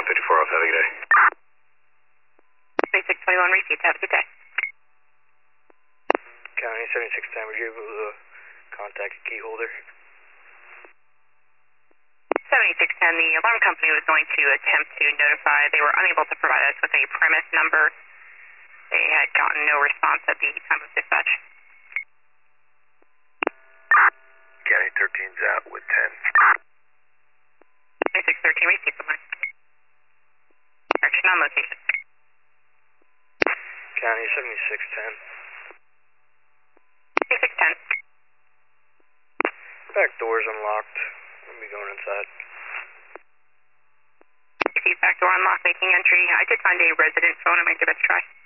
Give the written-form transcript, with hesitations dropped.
154 off. Have a good day. 2621 received. Have a good day. County 7610, were you able to contact a key holder? 7610, the alarm company was going to attempt to notify. They were unable to provide us with a premise number. They had gotten no response at the time of dispatch. County 13's out with 10. 2613 received. Good morning. Direction on location. County 7610. 2610. Back door's unlocked. We'll be going inside. Received back door unlocked, making entry. I did find a resident phone. I might give it a try.